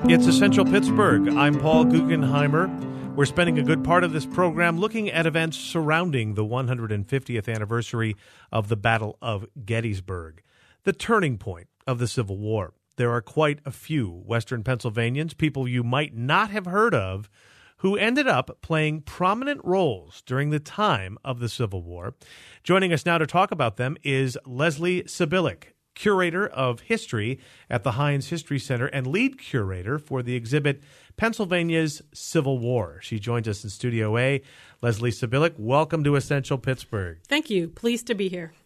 It's Essential Pittsburgh. I'm Paul Guggenheimer. We're spending a good part of this program looking at events surrounding the 150th anniversary of the Battle of Gettysburg, the turning point of the Civil War. There are quite a few Western Pennsylvanians, people you might not have heard of, who ended up playing prominent roles during the time of the Civil War. Joining us now to talk about them is Leslie Sibilic, Curator of History at the Heinz History Center and lead curator for the exhibit Pennsylvania's Civil War. She joins us in Studio A. Leslie Sibilic, welcome to Essential Pittsburgh. Thank you. Pleased to be here.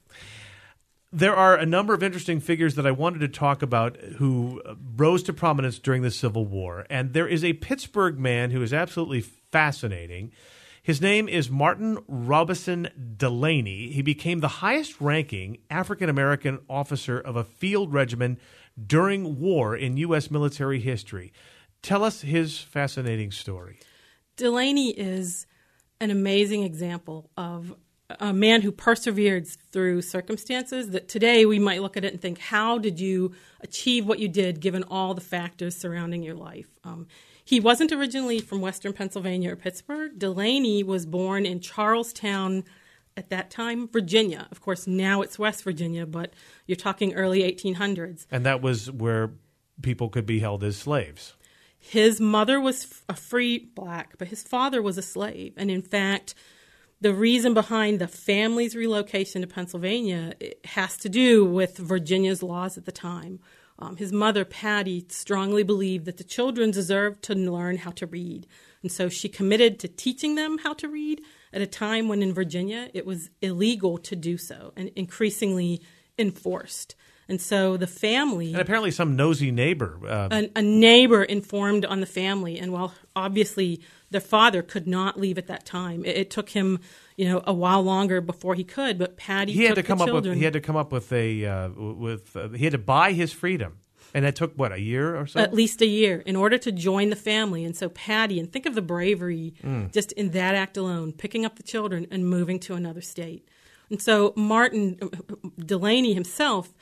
There are a number of interesting figures that I wanted to talk about who rose to prominence during the Civil War, and there is a Pittsburgh man who is absolutely fascinating. His name is Martin Robeson Delaney. He became the highest-ranking African-American officer of a field regiment during war in U.S. military history. Tell us his fascinating story. Delaney is an amazing example of a man who persevered through circumstances that today we might look at it and think, how did you achieve what you did given all the factors surrounding your life? He wasn't originally from Western Pennsylvania or Pittsburgh. Delaney was born in Charlestown, at that time, Virginia. Of course, now it's West Virginia, but you're talking early 1800s. And that was where people could be held as slaves. His mother was a free black, but his father was a slave. And in fact, the reason behind the family's relocation to Pennsylvania has to do with Virginia's laws at the time. His mother, Patty, strongly believed that the children deserved to learn how to read. And so she committed to teaching them how to read at a time when in Virginia it was illegal to do so and increasingly enforced. And so the family... And apparently some nosy neighbor... A neighbor informed on the family. And while obviously their father could not leave at that time, it took him a while longer before he could, but Patty took the children. He had to come up with he had to buy his freedom. And that took, a year or so? At least a year in order to join the family. And so Patty, and think of the bravery just in that act alone, picking up the children and moving to another state. And so Martin Delaney himself,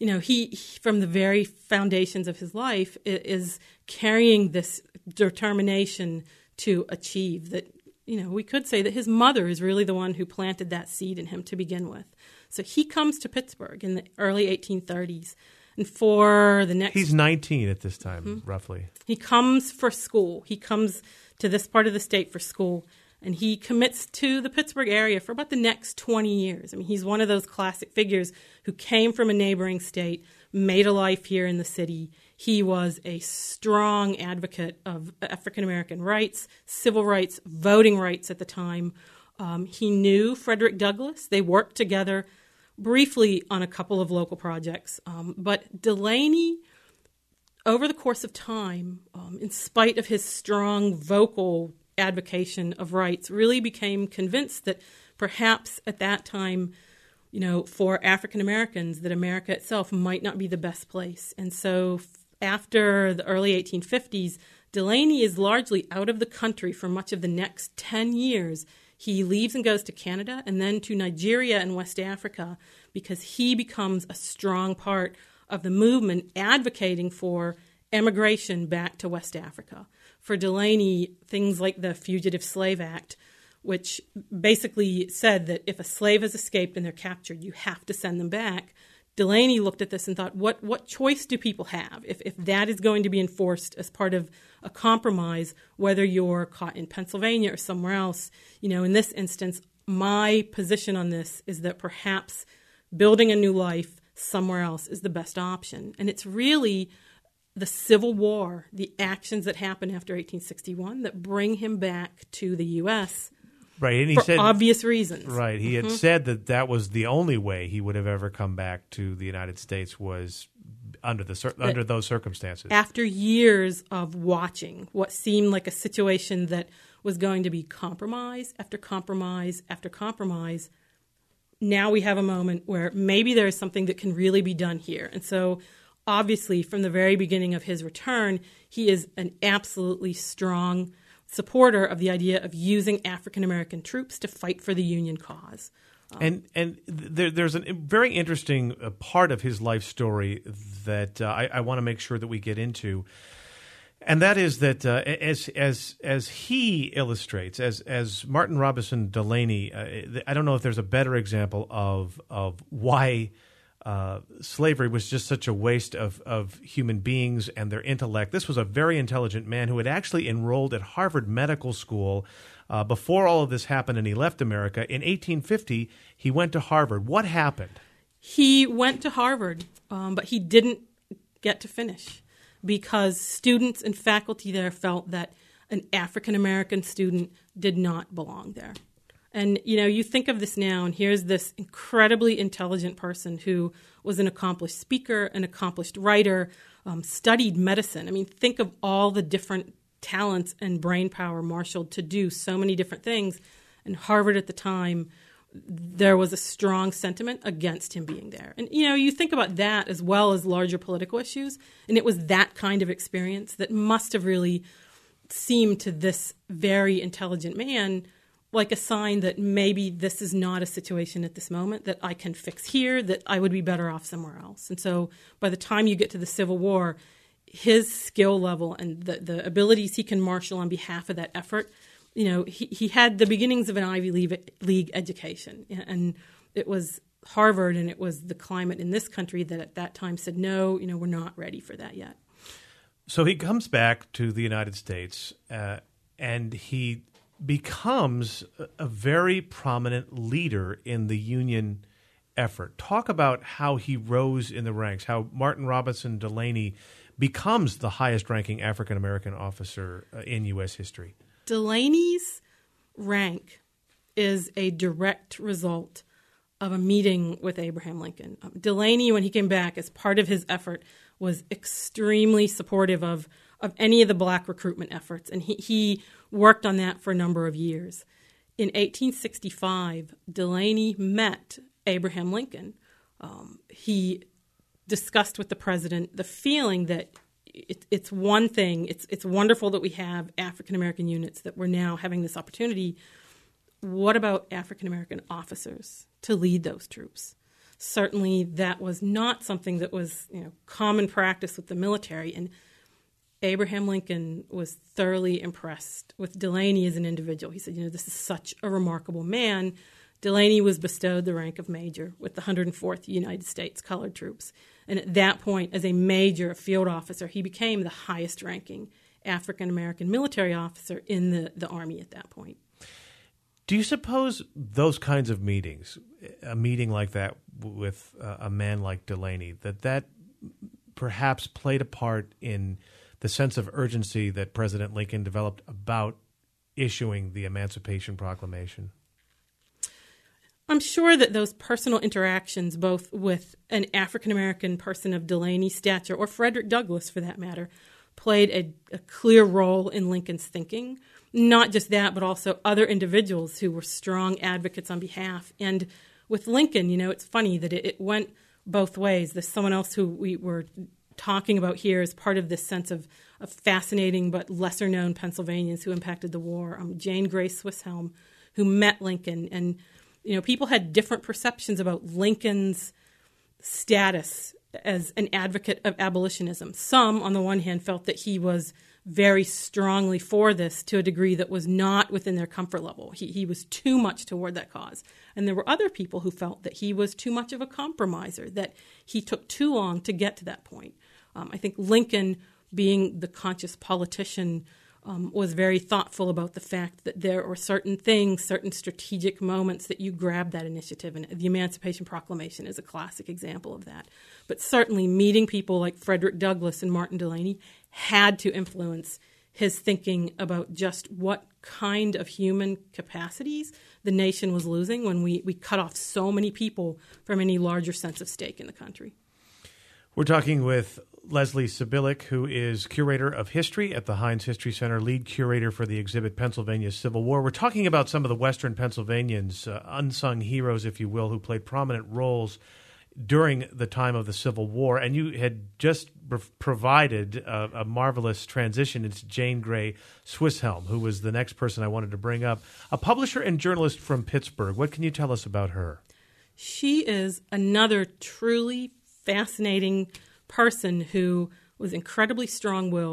he from the very foundations of his life is carrying this determination to achieve that. We could say that his mother is really the one who planted that seed in him to begin with. So he comes to Pittsburgh in the early 1830s. And for the next... He's 19 at this time, roughly. He comes for school. He comes to this part of the state for school. And he commits to the Pittsburgh area for about the next 20 years. I mean, he's one of those classic figures who came from a neighboring state, made a life here in the city. He was a strong advocate of African-American rights, civil rights, voting rights at the time. He knew Frederick Douglass. They worked together briefly on a couple of local projects. But Delaney, over the course of time, in spite of his strong vocal advocation of rights, really became convinced that perhaps at that time, for African Americans, that America itself might not be the best place. And so after the early 1850s, Delaney is largely out of the country for much of the next 10 years. He leaves and goes to Canada and then to Nigeria and West Africa because he becomes a strong part of the movement advocating for emigration back to West Africa. For Delaney, things like the Fugitive Slave Act, which basically said that if a slave has escaped and they're captured, you have to send them back. Delaney looked at this and thought, what choice do people have if that is going to be enforced as part of a compromise, whether you're caught in Pennsylvania or somewhere else? In this instance, my position on this is that perhaps building a new life somewhere else is the best option. And it's really the Civil War, the actions that happened after 1861 that bring him back to the U.S., right, and he for said, obvious reasons. Right, he had said that was the only way he would have ever come back to the United States was under those circumstances. After years of watching what seemed like a situation that was going to be compromise after compromise after compromise, now we have a moment where maybe there is something that can really be done here. And so obviously, from the very beginning of his return, he is an absolutely strong supporter of the idea of using African-American troops to fight for the Union cause. And there's a very interesting part of his life story that I want to make sure that we get into. And that is that as he illustrates, as Martin Robinson Delaney, I don't know if there's a better example of why slavery was just such a waste of human beings and their intellect. This was a very intelligent man who had actually enrolled at Harvard Medical School before all of this happened, and he left America. In 1850, he went to Harvard. What happened? He went to Harvard, but he didn't get to finish, because students and faculty there felt that an African-American student did not belong there. And, you think of this now, and here's this incredibly intelligent person who was an accomplished speaker, an accomplished writer, studied medicine. I mean, think of all the different talents and brain power marshaled to do so many different things. And Harvard at the time, there was a strong sentiment against him being there. And, you think about that as well as larger political issues, and it was that kind of experience that must have really seemed to this very intelligent man like a sign that maybe this is not a situation at this moment that I can fix here, that I would be better off somewhere else. And so by the time you get to the Civil War, his skill level and the abilities he can marshal on behalf of that effort, he had the beginnings of an Ivy League education. And it was Harvard and it was the climate in this country that at that time said, no, we're not ready for that yet. So he comes back to the United States and he becomes a very prominent leader in the Union effort. Talk about how he rose in the ranks, how Martin Robinson Delaney becomes the highest-ranking African-American officer in U.S. history. Delaney's rank is a direct result of a meeting with Abraham Lincoln. Delaney, when he came back, as part of his effort, was extremely supportive of any of the black recruitment efforts, and he worked on that for a number of years. In 1865, Delaney met Abraham Lincoln. He discussed with the president the feeling that it's one thing, it's wonderful that we have African-American units, that we're now having this opportunity. What about African-American officers to lead those troops? Certainly that was not something that was common practice with the military, and Abraham Lincoln was thoroughly impressed with Delaney as an individual. He said, this is such a remarkable man. Delaney was bestowed the rank of major with the 104th United States Colored Troops. And at that point, as a major, a field officer, he became the highest-ranking African-American military officer in the Army at that point. Do you suppose those kinds of meetings, a meeting like that with a man like Delaney, that perhaps played a part in the sense of urgency that President Lincoln developed about issuing the Emancipation Proclamation? I'm sure that those personal interactions, both with an African-American person of Delaney's stature, or Frederick Douglass for that matter, played a clear role in Lincoln's thinking. Not just that, but also other individuals who were strong advocates on behalf. And with Lincoln, it's funny that it went both ways. There's someone else who we were talking about here as part of this sense of fascinating but lesser-known Pennsylvanians who impacted the war, Jane Grey Swisshelm, who met Lincoln. And people had different perceptions about Lincoln's status as an advocate of abolitionism. Some, on the one hand, felt that he was very strongly for this to a degree that was not within their comfort level. He was too much toward that cause. And there were other people who felt that he was too much of a compromiser, that he took too long to get to that point. I think Lincoln, being the conscious politician, was very thoughtful about the fact that there were certain things, certain strategic moments that you grab that initiative, and the Emancipation Proclamation is a classic example of that. But certainly meeting people like Frederick Douglass and Martin Delaney had to influence his thinking about just what kind of human capacities the nation was losing when we cut off so many people from any larger sense of stake in the country. We're talking with Leslie Sibilic, who is curator of history at the Heinz History Center, lead curator for the exhibit Pennsylvania Civil War. We're talking about some of the Western Pennsylvanians, unsung heroes, if you will, who played prominent roles during the time of the Civil War. And you had just provided a marvelous transition into Jane Grey Swisshelm, who was the next person I wanted to bring up, a publisher and journalist from Pittsburgh. What can you tell us about her? She is another truly fascinating person who was incredibly strong-willed,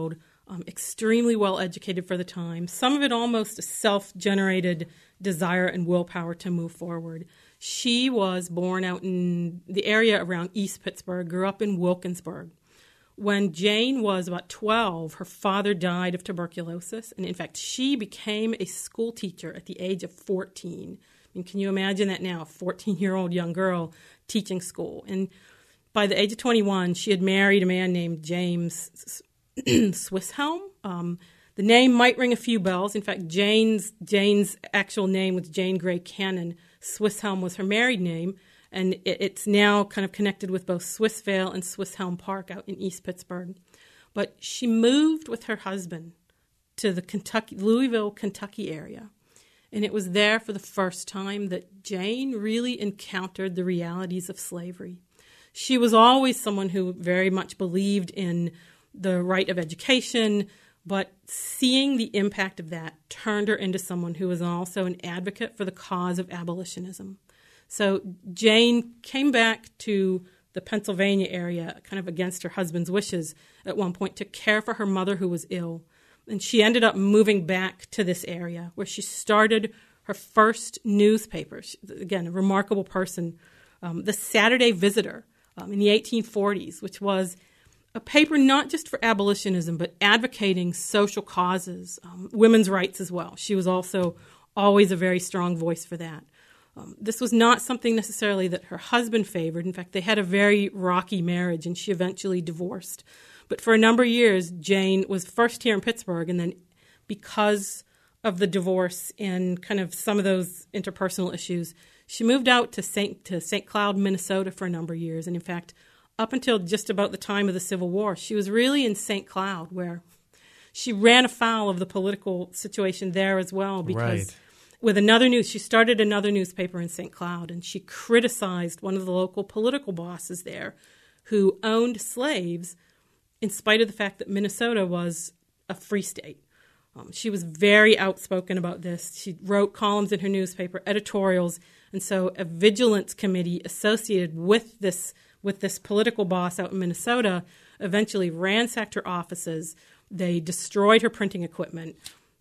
extremely well educated for the time, some of it almost a self-generated desire and willpower to move forward. She was born out in the area around East Pittsburgh, grew up in Wilkinsburg. When Jane was about 12, her father died of tuberculosis, and in fact, she became a school teacher at the age of 14. I mean, can you imagine that now, a 14-year-old young girl teaching school? And by the age of 21, she had married a man named James Swisshelm. The name might ring a few bells. In fact, Jane's actual name was Jane Gray Cannon. Swisshelm was her married name, and it's now kind of connected with both Swissvale and Swisshelm Park out in East Pittsburgh. But she moved with her husband to the Louisville, Kentucky area, and it was there for the first time that Jane really encountered the realities of slavery. She was always someone who very much believed in the right of education, but seeing the impact of that turned her into someone who was also an advocate for the cause of abolitionism. So Jane came back to the Pennsylvania area kind of against her husband's wishes at one point to care for her mother who was ill. And she ended up moving back to this area where she started her first newspaper. Again, a remarkable person, the Saturday Visitor in the 1840s, which was a paper not just for abolitionism, but advocating social causes, women's rights as well. She was also always a very strong voice for that. This was not something necessarily that her husband favored. In fact, they had a very rocky marriage, and she eventually divorced. But for a number of years, Jane was first here in Pittsburgh, and then because of the divorce and kind of some of those interpersonal issues, she moved out to St. Cloud, Minnesota for a number of years. And in fact, up until just about the time of the Civil War, she was really in St. Cloud, where she ran afoul of the political situation there as well, because she started another newspaper in St. Cloud, and she criticized one of the local political bosses there who owned slaves in spite of the fact that Minnesota was a free state. She was very outspoken about this. She wrote columns in her newspaper, editorials, and so a vigilance committee associated with this political boss out in Minnesota eventually ransacked her offices. They destroyed her printing equipment.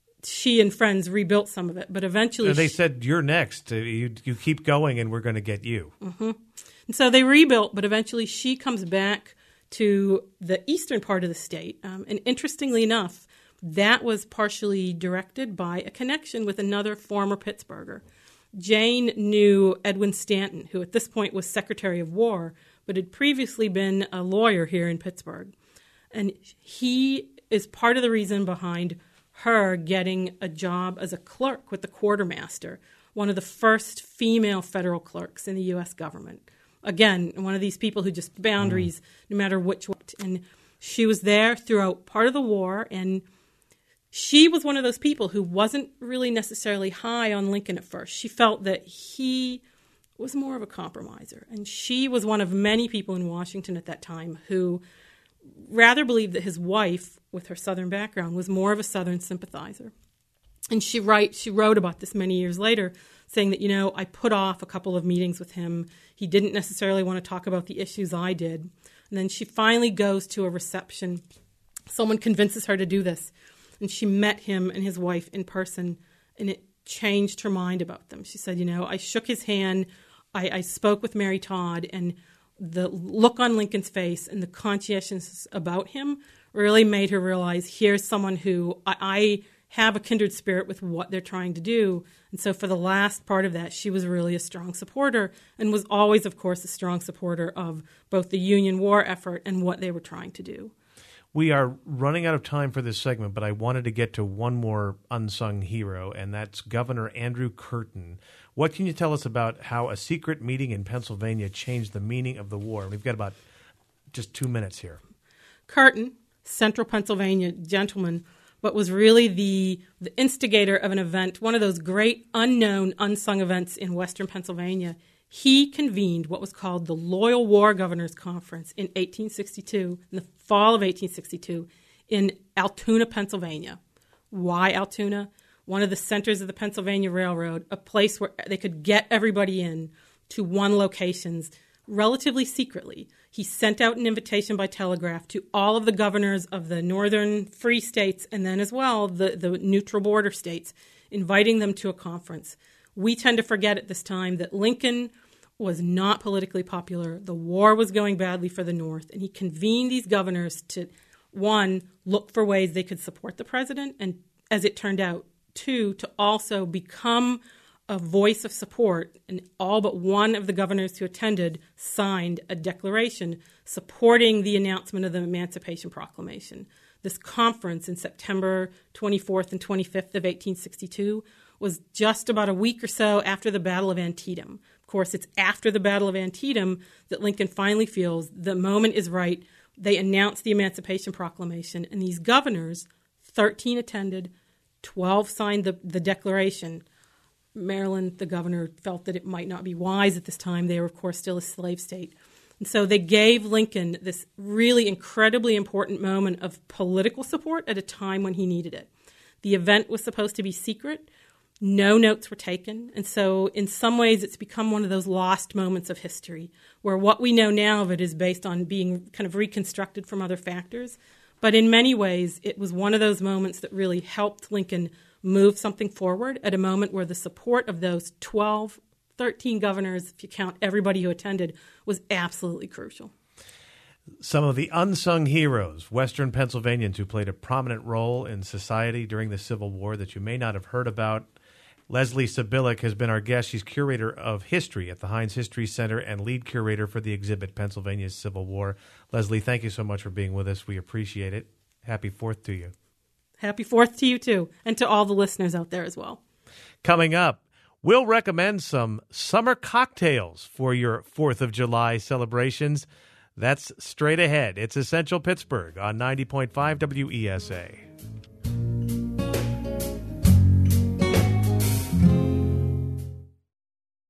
She and friends rebuilt some of it, but eventually... And they said, you're next. You keep going and we're going to get you. Mm-hmm. And so they rebuilt, but eventually she comes back to the eastern part of the state. And interestingly enough, that was partially directed by a connection with another former Pittsburgher. Jane knew Edwin Stanton, who at this point was Secretary of War, but had previously been a lawyer here in Pittsburgh. And he is part of the reason behind her getting a job as a clerk with the quartermaster, one of the first female federal clerks in the U.S. government. Again, one of these people who just boundaries, no matter which way. And she was there throughout part of the war, and she was one of those people who wasn't really necessarily high on Lincoln at first. She felt that he was more of a compromiser, and she was one of many people in Washington at that time who rather believed that his wife, with her Southern background, was more of a Southern sympathizer. And she wrote about this many years later, saying that, I put off a couple of meetings with him. He didn't necessarily want to talk about the issues I did. And then she finally goes to a reception. Someone convinces her to do this. And she met him and his wife in person, and it changed her mind about them. She said, I shook his hand. I spoke with Mary Todd, and the look on Lincoln's face and the conscientiousness about him really made her realize here's someone who I have a kindred spirit with what they're trying to do. And so for the last part of that, she was really a strong supporter and was always, of course, a strong supporter of both the Union war effort and what they were trying to do. We are running out of time for this segment, but I wanted to get to one more unsung hero, and that's Governor Andrew Curtin. What can you tell us about how a secret meeting in Pennsylvania changed the meaning of the war? We've got about just 2 minutes here. Curtin, central Pennsylvania gentleman, but was really the instigator of an event, one of those great unknown, unsung events in western Pennsylvania. He convened what was called the Loyal War Governors Conference in 1862, in the fall of 1862, in Altoona, Pennsylvania. Why Altoona? One of the centers of the Pennsylvania Railroad, a place where they could get everybody in to one location relatively secretly, he sent out an invitation by telegraph to all of the governors of the northern free states and then as well the neutral border states, inviting them to a conference. We tend to forget at this time that Lincoln was not politically popular. The war was going badly for the North, and he convened these governors to, one, look for ways they could support the president, and as it turned out, two, to also become a voice of support. And all but one of the governors who attended signed a declaration supporting the announcement of the Emancipation Proclamation. This conference in September 24th and 25th of 1862 was just about a week or so after the Battle of Antietam. Of course, it's after the Battle of Antietam that Lincoln finally feels the moment is right. They announced the Emancipation Proclamation, and these governors, 13 attended, 12 signed the declaration. Maryland, the governor, felt that it might not be wise at this time. They were, of course, still a slave state. And so they gave Lincoln this really incredibly important moment of political support at a time when he needed it. The event was supposed to be secret. No notes were taken. And so in some ways, it's become one of those lost moments of history where what we know now of it is based on being kind of reconstructed from other factors. But in many ways, it was one of those moments that really helped Lincoln move something forward at a moment where the support of those 13 governors, if you count everybody who attended, was absolutely crucial. Some of the unsung heroes, Western Pennsylvanians who played a prominent role in society during the Civil War that you may not have heard about. Leslie Sobilic has been our guest. She's curator of history at the Heinz History Center and lead curator for the exhibit Pennsylvania's Civil War. Leslie, thank you so much for being with us. We appreciate it. Happy 4th to you. Happy 4th to you, too, and to all the listeners out there as well. Coming up, we'll recommend some summer cocktails for your 4th of July celebrations. That's straight ahead. It's Essential Pittsburgh on 90.5 WESA.